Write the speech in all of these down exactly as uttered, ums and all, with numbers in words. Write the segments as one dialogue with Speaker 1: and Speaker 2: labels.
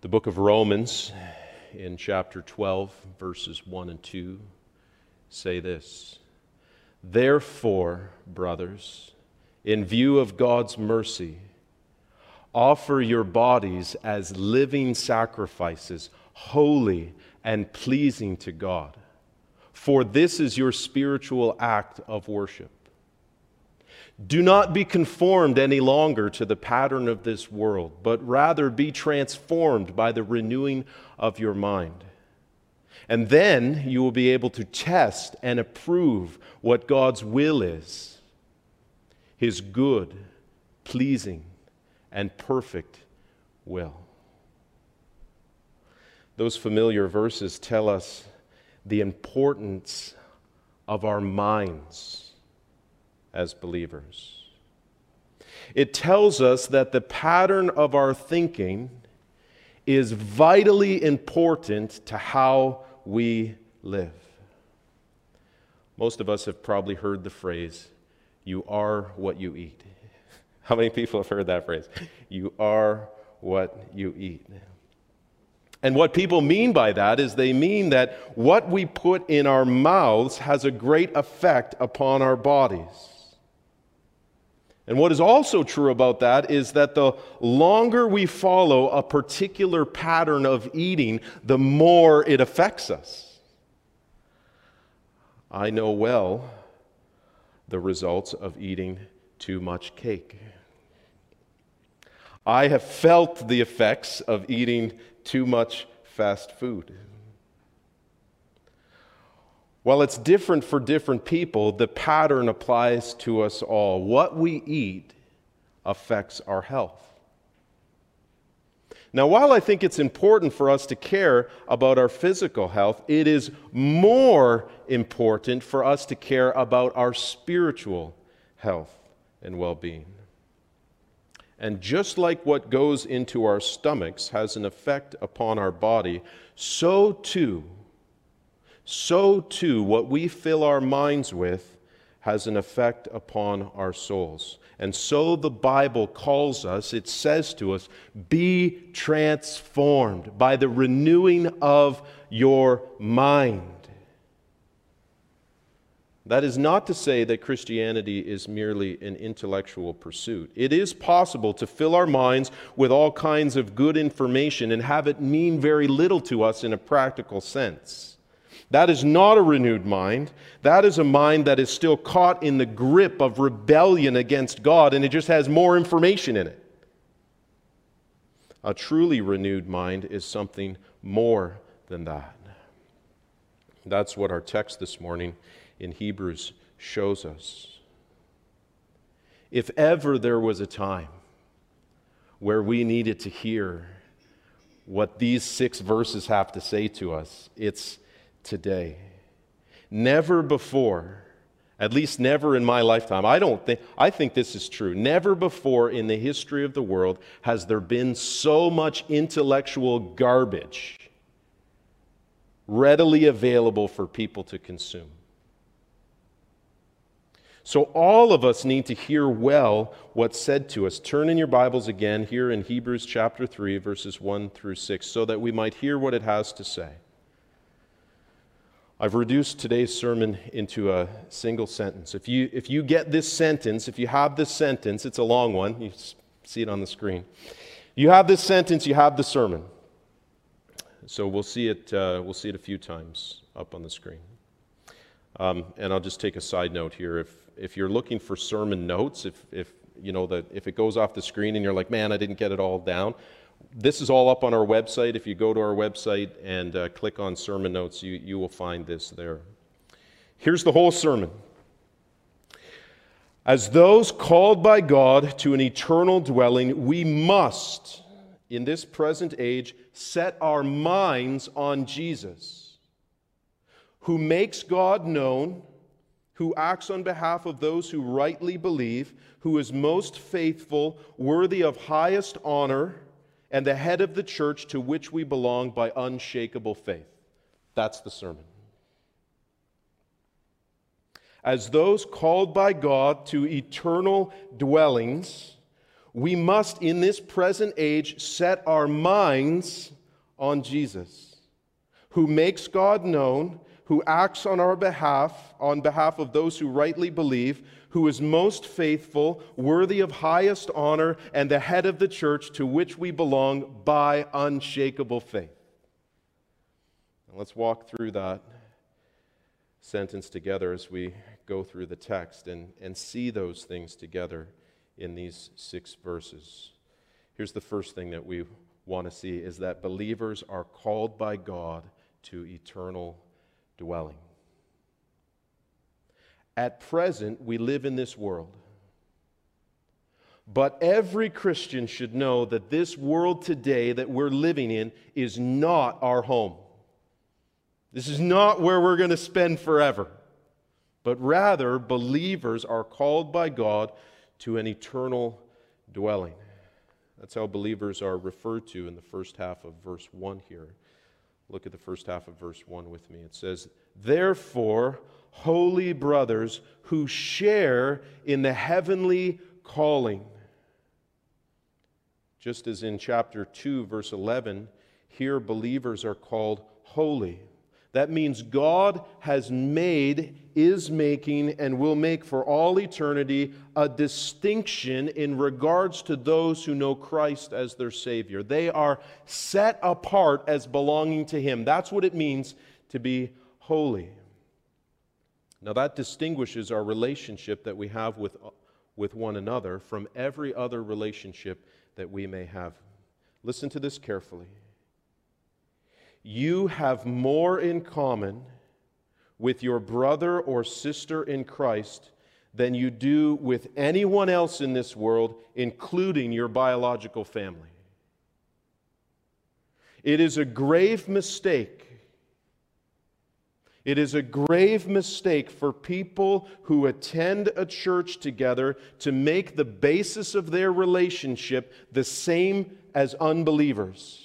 Speaker 1: The book of Romans, in chapter twelve, verses one and two, say this: "Therefore, brothers, in view of God's mercy, offer your bodies as living sacrifices, holy and pleasing to God, for this is your spiritual act of worship. Do not be conformed any longer to the pattern of this world, but rather be transformed by the renewing of your mind. And then you will be able to test and approve what God's will is, His good, pleasing, and perfect will." Those familiar verses tell us the importance of our minds as believers. It tells us that the pattern of our thinking is vitally important to how we live. Most of us have probably heard the phrase, "You are what you eat." How many people have heard that phrase? You are what you eat. And what people mean by that is they mean that what we put in our mouths has a great effect upon our bodies. And what is also true about that is that the longer we follow a particular pattern of eating, the more it affects us. I know well the results of eating too much cake. I have felt the effects of eating too much fast food. While it's different for different people, the pattern applies to us all. What we eat affects our health. Now, while I think it's important for us to care about our physical health, it is more important for us to care about our spiritual health and well-being. And just like what goes into our stomachs has an effect upon our body, so too So too, what we fill our minds with has an effect upon our souls. And so the Bible calls us, it says to us, be transformed by the renewing of your mind. That is not to say that Christianity is merely an intellectual pursuit. It is possible to fill our minds with all kinds of good information and have it mean very little to us in a practical sense. That is not a renewed mind. That is a mind that is still caught in the grip of rebellion against God, and it just has more information in it. A truly renewed mind is something more than that. That's what our text this morning in Hebrews shows us. If ever there was a time where we needed to hear what these six verses have to say to us, it's today. Never before, at least never in my lifetime, I don't think, I think this is true. Never before in the history of the world has there been so much intellectual garbage readily available for people to consume. So all of us need to hear well what's said to us. Turn in your Bibles again here in Hebrews chapter three, verses one through six, so that we might hear what it has to say. I've reduced today's sermon into a single sentence. If you, if you get this sentence, if you have this sentence, it's a long one. You see it on the screen. You have this sentence, you have the sermon. So we'll see it, uh, we'll see it a few times up on the screen. Um, and I'll just take a side note here. If, if you're looking for sermon notes, if, if, you know, that if it goes off the screen and you're like, man, I didn't get it all down, this is all up on our website. If you go to our website and uh, click on sermon notes, you, you will find this there. Here's the whole sermon. As those called by God to an eternal dwelling, we must, in this present age, set our minds on Jesus, who makes God known, who acts on behalf of those who rightly believe, who is most faithful, worthy of highest honor, and the head of the church to which we belong by unshakable faith. That's the sermon. As those called by God to eternal dwellings, We must, in this present age, set our minds on Jesus, who makes God known, who acts on our behalf, on behalf of those who rightly believe, who is most faithful, worthy of highest honor, and the head of the church to which we belong by unshakable faith. Now let's walk through that sentence together as we go through the text and, and see those things together in these six verses. Here's the first thing that we want to see, is that believers are called by God to eternal dwelling. At present, we live in this world. But every Christian should know that this world today that we're living in is not our home. This is not where we're going to spend forever. But rather, believers are called by God to an eternal dwelling. That's how believers are referred to in the first half of verse one here. Look at the first half of verse one with me. It says, "Therefore, holy brothers who share in the heavenly calling." Just as in chapter two, verse eleven, here believers are called holy. That means God has made, is making, and will make for all eternity a distinction in regards to those who know Christ as their Savior. They are set apart as belonging to Him. That's what it means to be holy. Now that distinguishes our relationship that we have with, with one another from every other relationship that we may have. Listen to this carefully. You have more in common with your brother or sister in Christ than you do with anyone else in this world, including your biological family. It is a grave mistake. It is a grave mistake for people who attend a church together to make the basis of their relationship the same as unbelievers.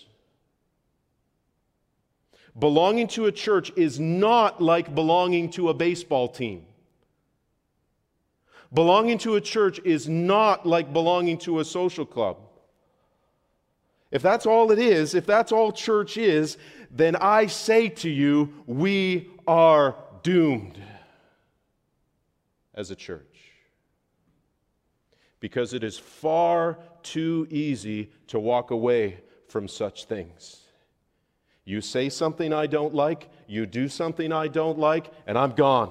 Speaker 1: Belonging to a church is not like belonging to a baseball team. Belonging to a church is not like belonging to a social club. If that's all it is, if that's all church is, then I say to you, we are doomed as a church. Because it is far too easy to walk away from such things. You say something I don't like, you do something I don't like, and I'm gone.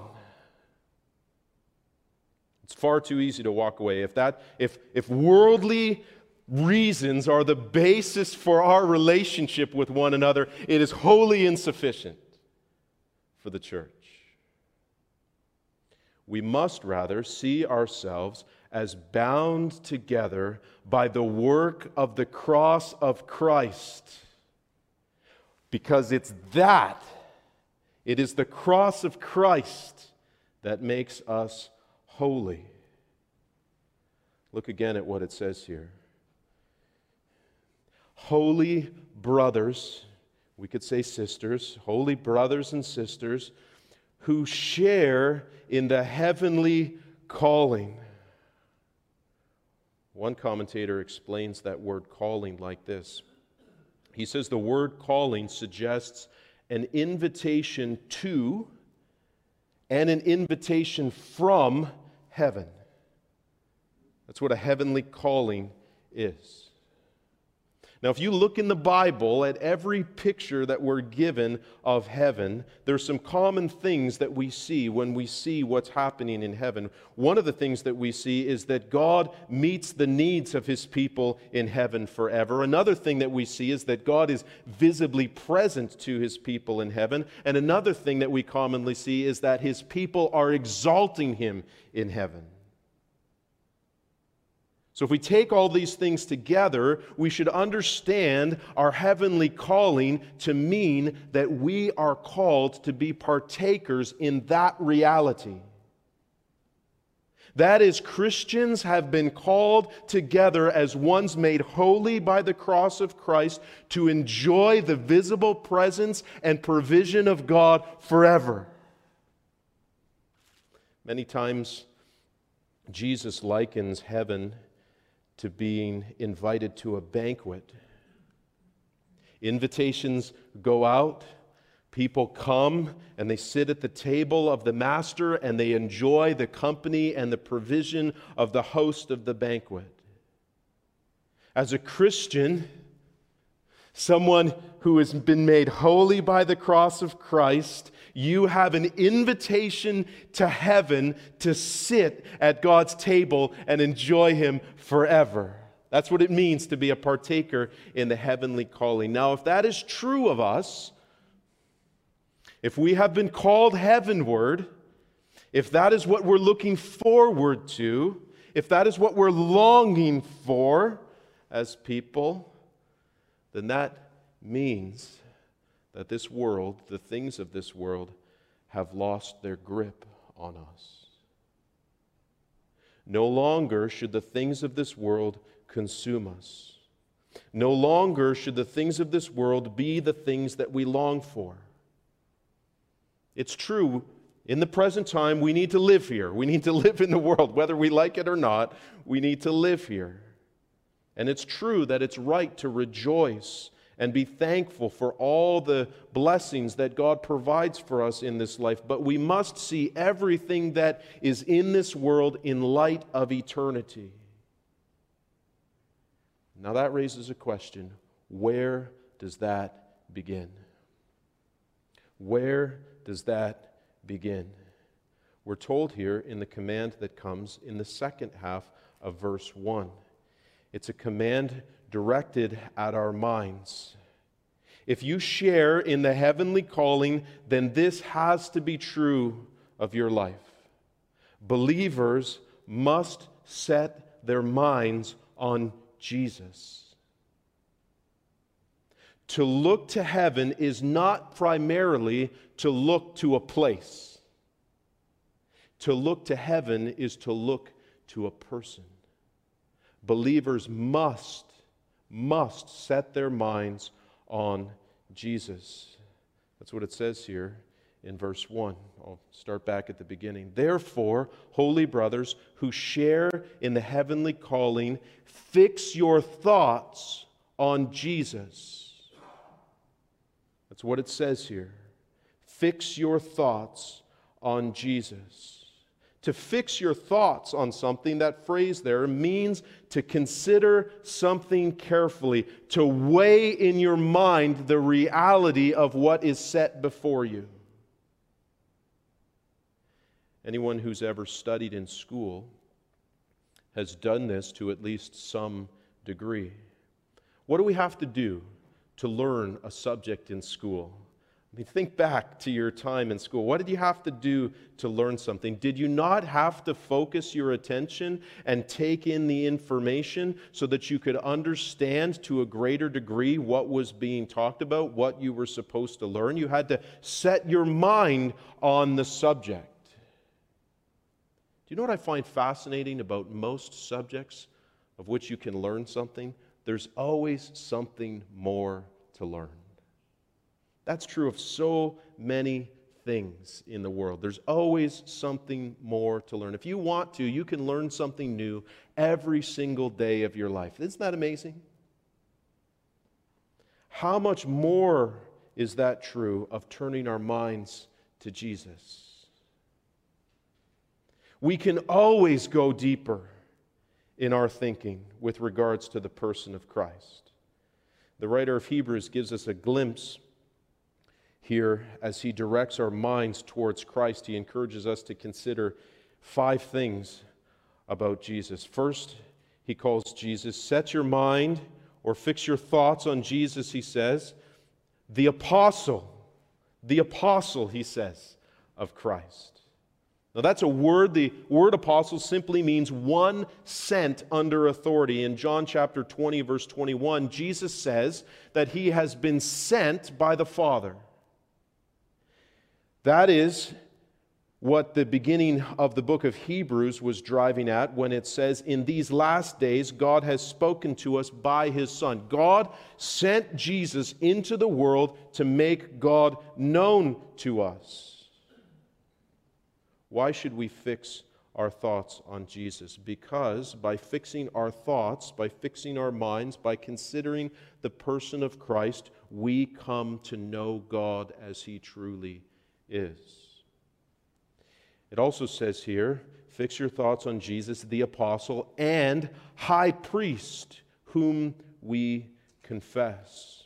Speaker 1: It's far too easy to walk away. If that, if, if worldly reasons are the basis for our relationship with one another, it is wholly insufficient for the church. We must rather see ourselves as bound together by the work of the cross of Christ. Because it's that, it is the cross of Christ that makes us holy. Look again at what it says here. Holy brothers, we could say sisters, holy brothers and sisters who share in the heavenly calling. One commentator explains that word calling like this. He says the word calling suggests an invitation to and an invitation from heaven. That's what a heavenly calling is. Now, if you look in the Bible at every picture that we're given of heaven, there's some common things that we see when we see what's happening in heaven. One of the things that we see is that God meets the needs of His people in heaven forever. Another thing that we see is that God is visibly present to His people in heaven. And another thing that we commonly see is that His people are exalting Him in heaven. So if we take all these things together, we should understand our heavenly calling to mean that we are called to be partakers in that reality. That is, Christians have been called together as ones made holy by the cross of Christ to enjoy the visible presence and provision of God forever. Many times, Jesus likens heaven to being invited to a banquet. Invitations go out, people come, and they sit at the table of the master, and they enjoy the company and the provision of the host of the banquet. As a Christian, someone who has been made holy by the cross of Christ, you have an invitation to heaven to sit at God's table and enjoy Him forever. That's what it means to be a partaker in the heavenly calling. Now, if that is true of us, if we have been called heavenward, if that is what we're looking forward to, if that is what we're longing for as people, then that means that this world, the things of this world, have lost their grip on us. No longer should the things of this world consume us. No longer should the things of this world be the things that we long for. It's true, in the present time, we need to live here. We need to live in the world. Whether we like it or not, we need to live here. And it's true that it's right to rejoice and be thankful for all the blessings that God provides for us in this life. But we must see everything that is in this world in light of eternity. Now that raises a question. Where does that begin? Where does that begin? We're told here in the command that comes in the second half of verse one. It's a command directed at our minds. If you share in the heavenly calling, then this has to be true of your life. Believers must set their minds on Jesus. To look to heaven is not primarily to look to a place. To look to heaven is to look to a person. Believers must, must set their minds on Jesus. That's what it says here in verse one. I'll start back at the beginning. Therefore, holy brothers who share in the heavenly calling, fix your thoughts on Jesus. That's what it says here. Fix your thoughts on Jesus. To fix your thoughts on something, that phrase there means to consider something carefully, to weigh in your mind the reality of what is set before you. Anyone who's ever studied in school has done this to at least some degree. What do we have to do to learn a subject in school? I mean, think back to your time in school. What did you have to do to learn something? Did you not have to focus your attention and take in the information so that you could understand to a greater degree what was being talked about, what you were supposed to learn? You had to set your mind on the subject. Do you know what I find fascinating about most subjects of which you can learn something? There's always something more to learn. That's true of so many things in the world. There's always something more to learn. If you want to, you can learn something new every single day of your life. Isn't that amazing? How much more is that true of turning our minds to Jesus? We can always go deeper in our thinking with regards to the person of Christ. The writer of Hebrews gives us a glimpse here as he directs our minds towards Christ. He encourages us to consider five things about Jesus. First, he calls Jesus, set your mind or fix your thoughts on Jesus, he says. The apostle, the apostle, he says, of Christ. Now that's a word. The word apostle simply means one sent under authority. In John chapter twenty, verse twenty-one, Jesus says that he has been sent by the Father. That is what the beginning of the book of Hebrews was driving at when it says, in these last days, God has spoken to us by His Son. God sent Jesus into the world to make God known to us. Why should we fix our thoughts on Jesus, because by fixing our thoughts, by fixing our minds, by considering the person of Christ, we come to know God as He truly is. It also says here, fix your thoughts on Jesus, the apostle and high priest, whom we confess.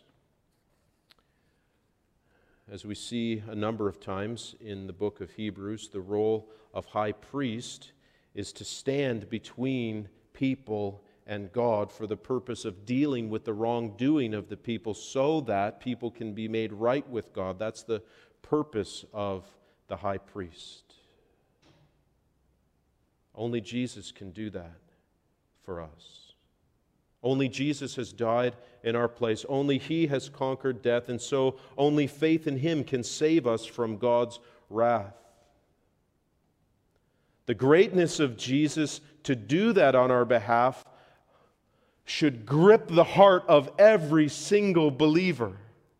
Speaker 1: As we see a number of times in the book of Hebrews, the role of high priest is to stand between people and God for the purpose of dealing with the wrongdoing of the people so that people can be made right with God. That's the purpose of the high priest. Only Jesus can do that for us. Only Jesus has died in our place. Only He has conquered death, and so only faith in Him can save us from God's wrath. The greatness of Jesus to do that on our behalf should grip the heart of every single believer.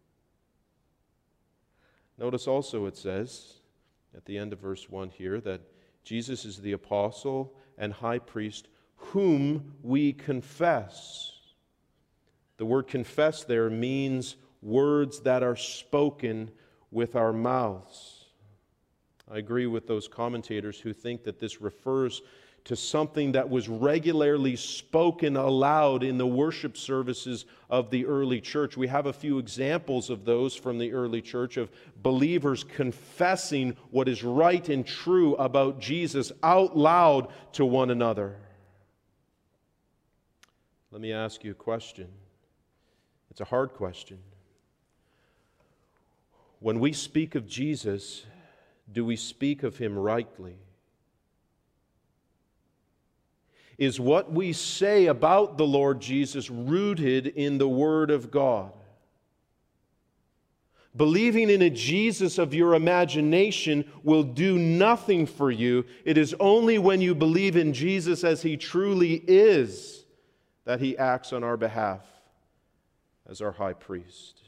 Speaker 1: Notice also it says at the end of verse one here that Jesus is the apostle and high priest whom we confess. The word confess there means words that are spoken with our mouths. I agree with those commentators who think that this refers to something that was regularly spoken aloud in the worship services of the early church. We have a few examples of those from the early church, of believers confessing what is right and true about Jesus out loud to one another. Let me ask you a question. It's a hard question. When we speak of Jesus, do we speak of Him rightly? Is what we say about the Lord Jesus rooted in the Word of God? Believing in a Jesus of your imagination will do nothing for you. It is only when you believe in Jesus as He truly is that He acts on our behalf as our high priest.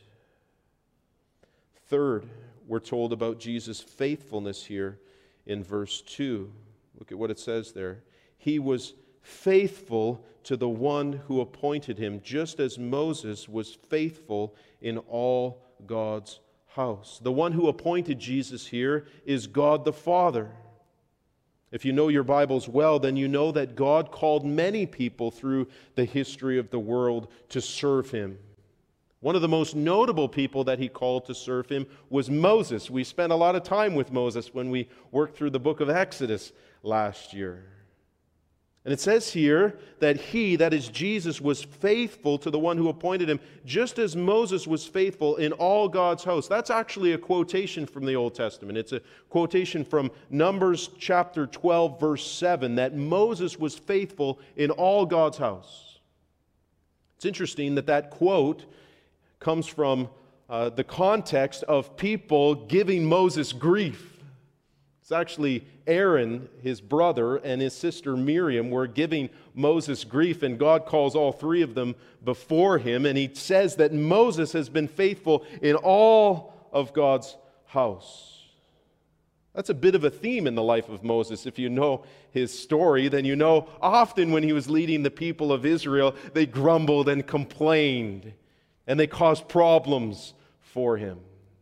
Speaker 1: Third, we're told about Jesus' faithfulness here in verse two. Look at what it says there. He was faithful to the one who appointed Him, just as Moses was faithful in all God's house. The one who appointed Jesus here is God the Father. If you know your Bibles well, then you know that God called many people through the history of the world to serve Him. One of the most notable people that He called to serve Him was Moses. We spent a lot of time with Moses when we worked through the book of Exodus last year. And it says here that He, that is Jesus, was faithful to the one who appointed Him, just as Moses was faithful in all God's house. That's actually a quotation from the Old Testament. It's a quotation from Numbers chapter twelve, verse seven, that Moses was faithful in all God's house. It's interesting that that quote comes from uh, the context of people giving Moses grief. It's actually Aaron, his brother, and his sister Miriam were giving Moses grief, and God calls all three of them before Him, and He says that Moses has been faithful in all of God's house. That's a bit of a theme in the life of Moses. If you know his story, then you know often when he was leading the people of Israel, they grumbled and complained, and they caused problems for him.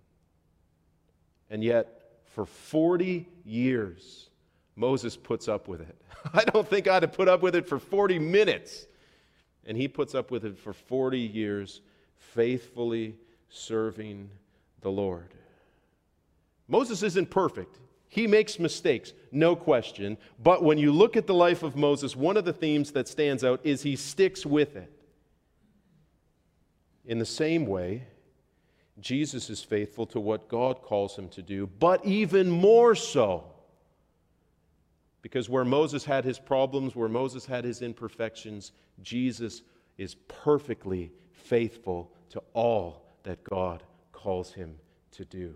Speaker 1: And yet, for forty years, Moses puts up with it. I don't think I'd have put up with it for forty minutes. And he puts up with it for forty years, faithfully serving the Lord. Moses isn't perfect. He makes mistakes, no question. But when you look at the life of Moses, one of the themes that stands out is he sticks with it. In the same way, Jesus is faithful to what God calls him to do, but even more so. Because where Moses had his problems, where Moses had his imperfections, Jesus is perfectly faithful to all that God calls him to do.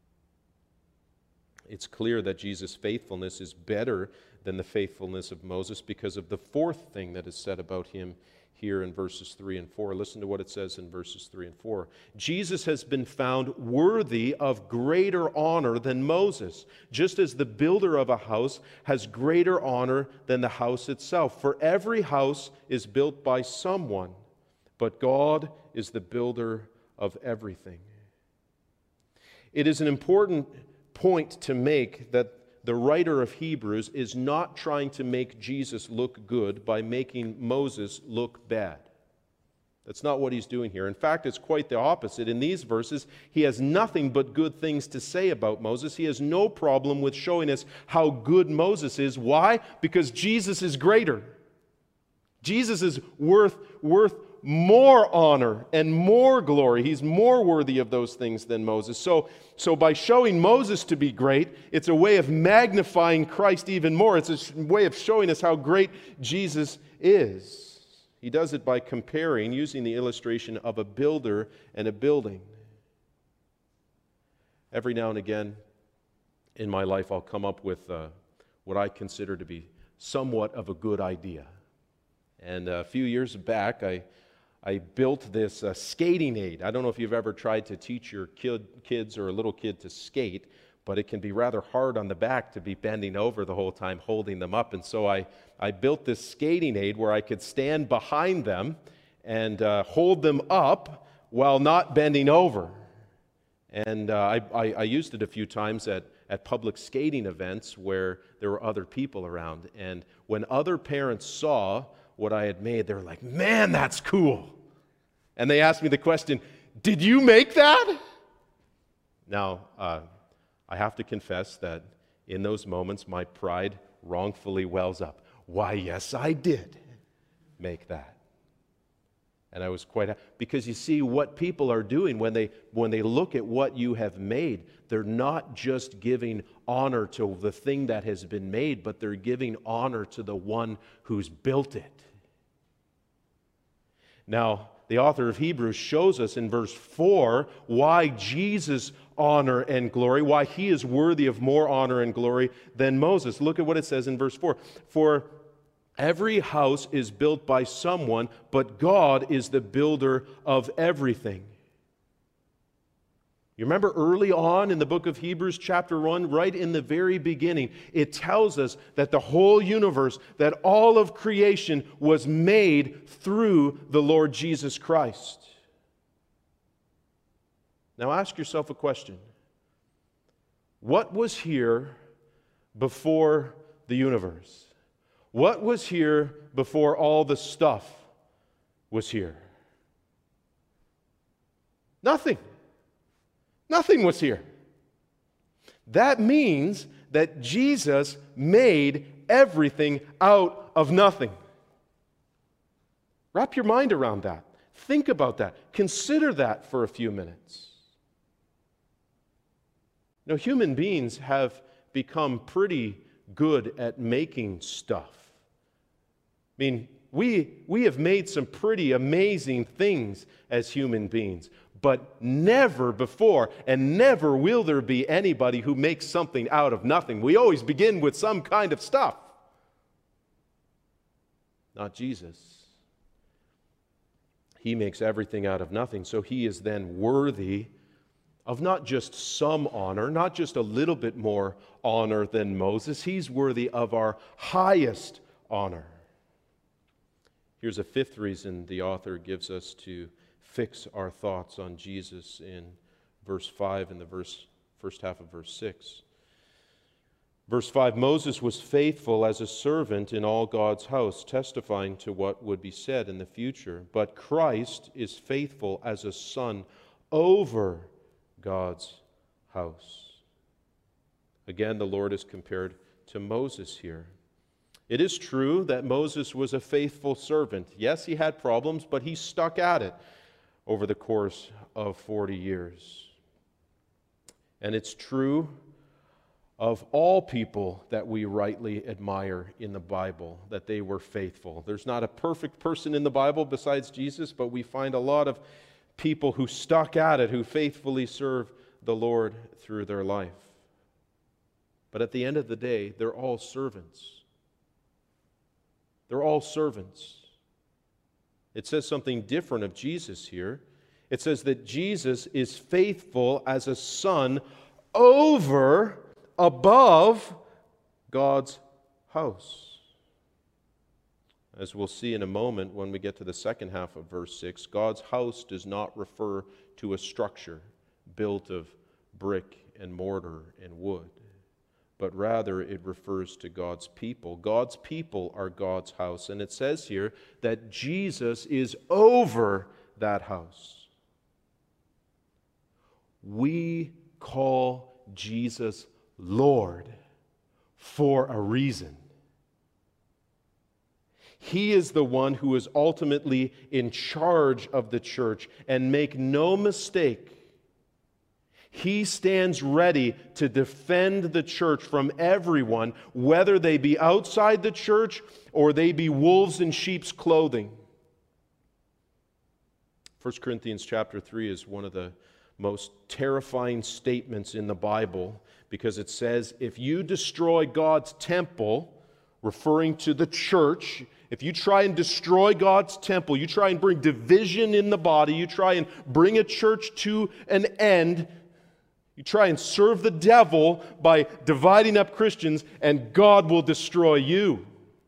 Speaker 1: It's clear that Jesus' faithfulness is better than the faithfulness of Moses because of the fourth thing that is said about him here in verses three and four. Listen to what it says in verses three and four. Jesus has been found worthy of greater honor than Moses, just as the builder of a house has greater honor than the house itself. For every house is built by someone, but God is the builder of everything. It is an important point to make that the writer of Hebrews is not trying to make Jesus look good by making Moses look bad. That's not what he's doing here. In fact, it's quite the opposite. In these verses, he has nothing but good things to say about Moses. He has no problem with showing us how good Moses is. Why? Because Jesus is greater. Jesus is worth, worth more honor and more glory. He's more worthy of those things than Moses. So, so by showing Moses to be great, it's a way of magnifying Christ even more. It's a way of showing us how great Jesus is. He does it by comparing, using the illustration of a builder and a building. Every now and again in my life, I'll come up with uh, what I consider to be somewhat of a good idea. And a few years back, I I built this uh, skating aid. I don't know if you've ever tried to teach your kid, kids or a little kid to skate, but it can be rather hard on the back to be bending over the whole time holding them up. And so I, I built this skating aid where I could stand behind them and uh, hold them up while not bending over. And uh, I, I, I used it a few times at, at public skating events where there were other people around. And when other parents saw what I had made, they were like, "Man, that's cool." And they asked me the question, "Did you make that?" Now, uh, I have to confess that in those moments, my pride wrongfully wells up. Why, yes, I did make that. And I was quite happy. Because you see, what people are doing when they, when they look at what you have made, they're not just giving honor to the thing that has been made, but they're giving honor to the one who's built it. Now, the author of Hebrews shows us in verse four why Jesus' honor and glory, why he is worthy of more honor and glory than Moses. Look at what it says in verse four. For every house is built by someone, but God is the builder of everything. You remember early on in the book of Hebrews chapter one, right in the very beginning, it tells us that the whole universe, that all of creation was made through the Lord Jesus Christ. Now ask yourself a question. What was here before the universe? What was here before all the stuff was here? Nothing. Nothing was here. That means that Jesus made everything out of nothing. Wrap your mind around that. Think about that. Consider that for a few minutes. You know, human beings have become pretty good at making stuff. I mean, we, we have made some pretty amazing things as human beings. But never before and never will there be anybody who makes something out of nothing. We always begin with some kind of stuff. Not Jesus. He makes everything out of nothing, so he is then worthy of not just some honor, not just a little bit more honor than Moses. He's worthy of our highest honor. Here's a fifth reason the author gives us to fix our thoughts on Jesus in verse five and the verse, first half of verse six. Verse five, Moses was faithful as a servant in all God's house, testifying to what would be said in the future. But Christ is faithful as a son over God's house. Again, the Lord is compared to Moses here. It is true that Moses was a faithful servant. Yes, he had problems, but he stuck at it over the course of forty years. And it's true of all people that we rightly admire in the Bible, that they were faithful. There's not a perfect person in the Bible besides Jesus, but we find a lot of people who stuck at it, who faithfully serve the Lord through their life. But at the end of the day, they're all servants. They're all servants. It says something different of Jesus here. It says that Jesus is faithful as a son over, above God's house. As we'll see in a moment when we get to the second half of verse six, God's house does not refer to a structure built of brick and mortar and wood, but rather it refers to God's people. God's people are God's house, and it says here that Jesus is over that house. We call Jesus Lord for a reason. He is the one who is ultimately in charge of the church. And make no mistake, He stands ready to defend the church from everyone, whether they be outside the church or they be wolves in sheep's clothing. First Corinthians chapter three is one of the most terrifying statements in the Bible, because it says, if you destroy God's temple, referring to the church, if you try and destroy God's temple, you try and bring division in the body, you try and bring a church to an end, you try and serve the devil by dividing up Christians, and God will destroy you.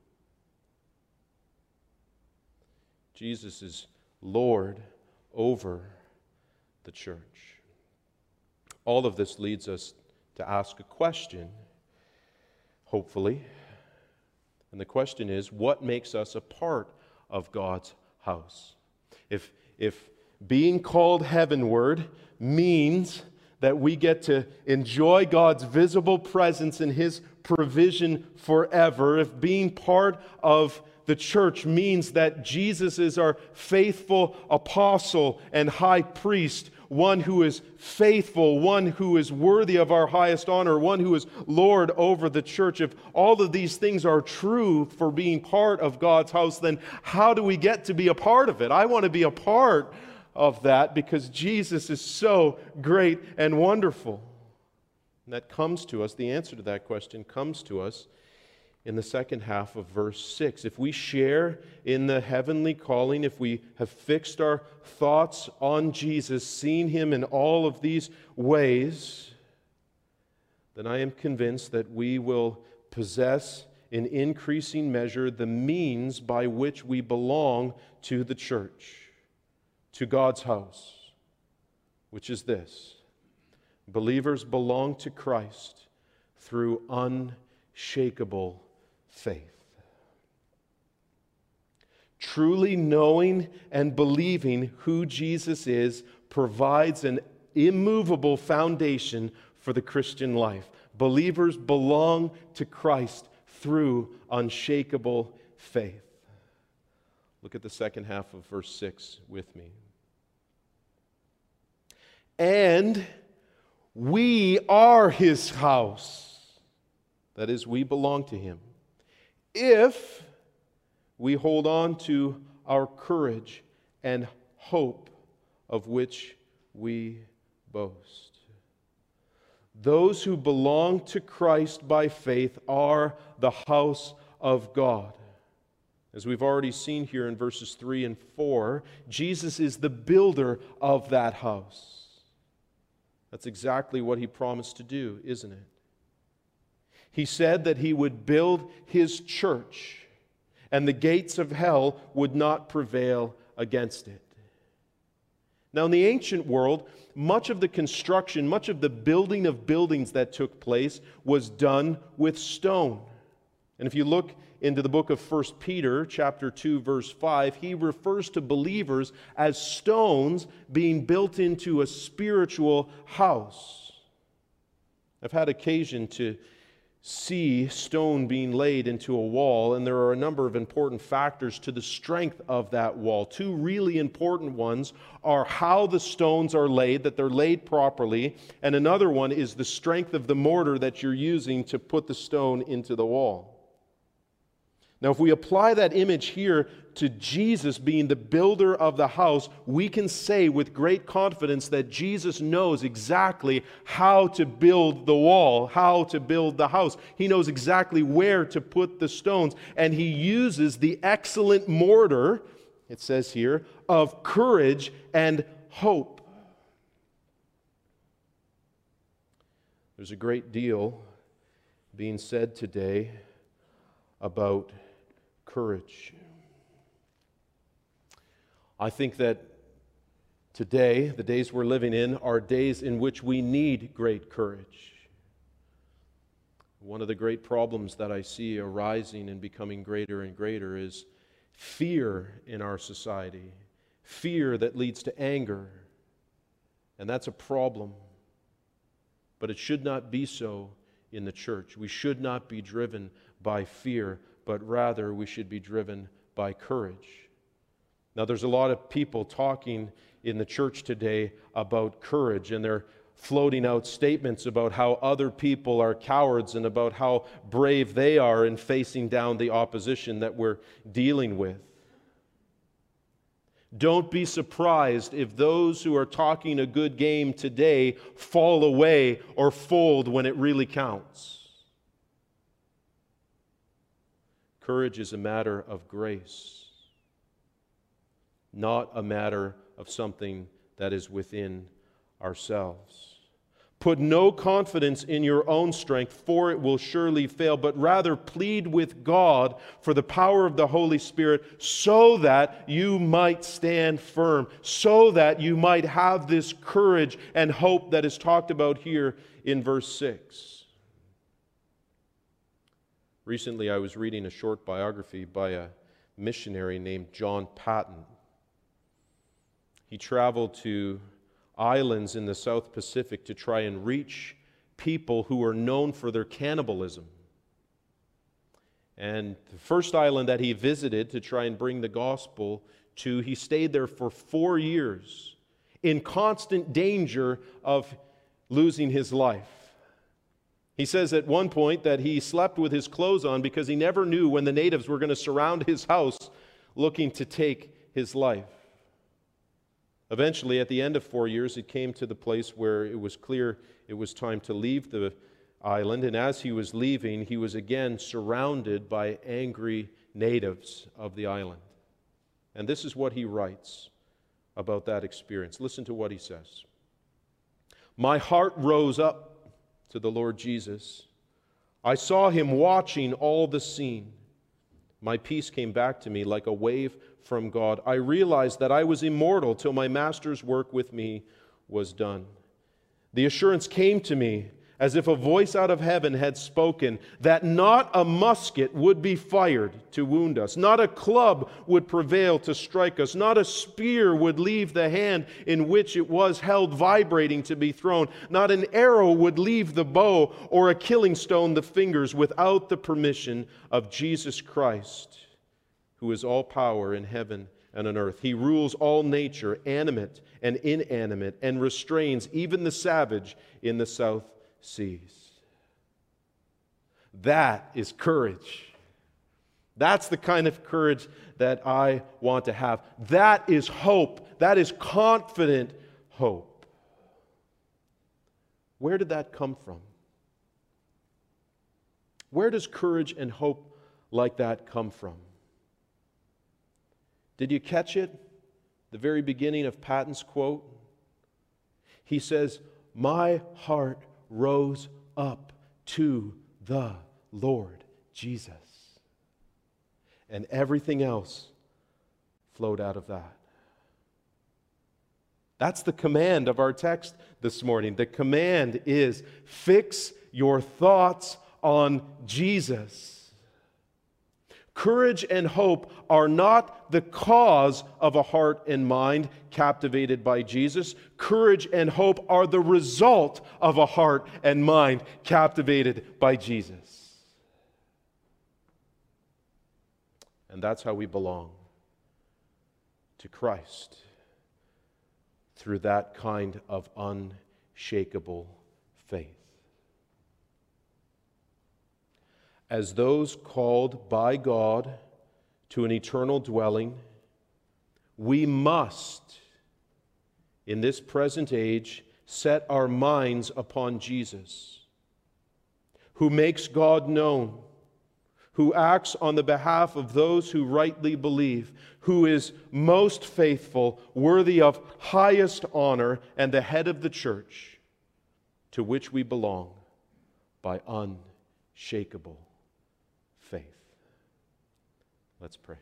Speaker 1: Jesus is Lord over the church. All of this leads us to ask a question, hopefully. And the question is, what makes us a part of God's house? If, if being called heavenward means that we get to enjoy God's visible presence and His provision forever, if being part of the church means that Jesus is our faithful apostle and high priest, one who is faithful, one who is worthy of our highest honor, one who is Lord over the church, if all of these things are true for being part of God's house, then how do we get to be a part of it? I want to be a part of that because Jesus is so great and wonderful. And that comes to us, the answer to that question comes to us in the second half of verse six. If we share in the heavenly calling, if we have fixed our thoughts on Jesus, seen Him in all of these ways, then I am convinced that we will possess in increasing measure the means by which we belong to the church, to God's house, which is this: believers belong to Christ through unshakable faith. Truly knowing and believing who Jesus is provides an immovable foundation for the Christian life. Believers belong to Christ through unshakable faith. Look at the second half of verse six with me. And we are His house. That is, we belong to Him, if we hold on to our courage and hope of which we boast. Those who belong to Christ by faith are the house of God. As we've already seen here in verses three and four, Jesus is the builder of that house. That's exactly what He promised to do, isn't it? He said that He would build His church, and the gates of hell would not prevail against it. Now, in the ancient world, much of the construction, much of the building of buildings that took place was done with stone. And if you look into the book of First Peter, chapter two, verse five, he refers to believers as stones being built into a spiritual house. I've had occasion to see stone being laid into a wall, and there are a number of important factors to the strength of that wall. Two really important ones are how the stones are laid, that they're laid properly, and another one is the strength of the mortar that you're using to put the stone into the wall. Now, if we apply that image here to Jesus being the builder of the house, we can say with great confidence that Jesus knows exactly how to build the wall, how to build the house. He knows exactly where to put the stones, and He uses the excellent mortar it says here, of courage and hope. There's a great deal being said today about courage. I think that today, the days we're living in, are days in which we need great courage. One of the great problems that I see arising and becoming greater and greater is fear in our society. Fear that leads to anger. And that's a problem. But it should not be so in the church. We should not be driven by fear, but rather we should be driven by courage. Now, there's a lot of people talking in the church today about courage, and they're floating out statements about how other people are cowards and about how brave they are in facing down the opposition that we're dealing with. Don't be surprised if those who are talking a good game today fall away or fold when it really counts. Courage is a matter of grace, not a matter of something that is within ourselves. Put no confidence in your own strength, for it will surely fail, but rather plead with God for the power of the Holy Spirit so that you might stand firm, so that you might have this courage and hope that is talked about here in verse six. Recently, I was reading a short biography by a missionary named John Paton. He traveled to islands in the South Pacific to try and reach people who are known for their cannibalism. And the first island that he visited to try and bring the gospel to, he stayed there for four years in constant danger of losing his life. He says at one point that he slept with his clothes on because he never knew when the natives were going to surround his house looking to take his life. Eventually, at the end of four years, it came to the place where it was clear it was time to leave the island. And as he was leaving, he was again surrounded by angry natives of the island. And this is what he writes about that experience. Listen to what he says. My heart rose up to the Lord Jesus. I saw him watching all the scene. My peace came back to me like a wave from God. I realized that I was immortal till my master's work with me was done. The assurance came to me as if a voice out of heaven had spoken that not a musket would be fired to wound us, not a club would prevail to strike us, not a spear would leave the hand in which it was held vibrating to be thrown, not an arrow would leave the bow or a killing stone the fingers without the permission of Jesus Christ, who is all power in heaven and on earth. He rules all nature, animate and inanimate, and restrains even the savage in the south seas. That is courage. That's the kind of courage that I want to have. That is hope. That is confident hope. Where did that come from? Where does courage and hope like that come from? Did you catch it? The very beginning of Paton's quote. He says, my heart rose up to the Lord Jesus. And everything else flowed out of that. That's the command of our text this morning. The command is fix your thoughts on Jesus. Courage and hope are not the cause of a heart and mind captivated by Jesus. Courage and hope are the result of a heart and mind captivated by Jesus. And that's how we belong to Christ, through that kind of unshakable faith. As those called by God to an eternal dwelling, we must, in this present age, set our minds upon Jesus, who makes God known, who acts on the behalf of those who rightly believe, who is most faithful, worthy of highest honor, and the head of the church, to which we belong by unshakable faith. Let's pray.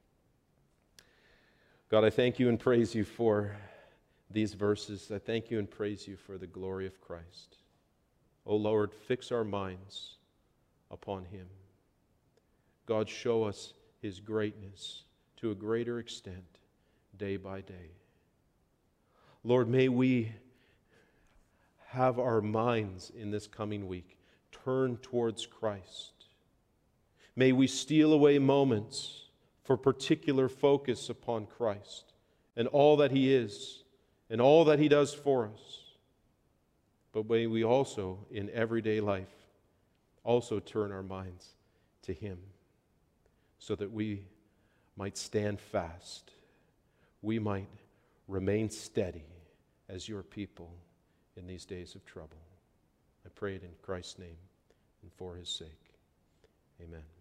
Speaker 1: God, I thank you and praise you for these verses. I thank you and praise you for the glory of Christ. O Lord, fix our minds upon him. God, show us his greatness to a greater extent day by day. Lord, may we have our minds in this coming week turned towards Christ. May we steal away moments for particular focus upon Christ and all that he is and all that he does for us. But may we also, in everyday life, also turn our minds to him, so that we might stand fast, we might remain steady as your people in these days of trouble. I pray it in Christ's name and for his sake. Amen.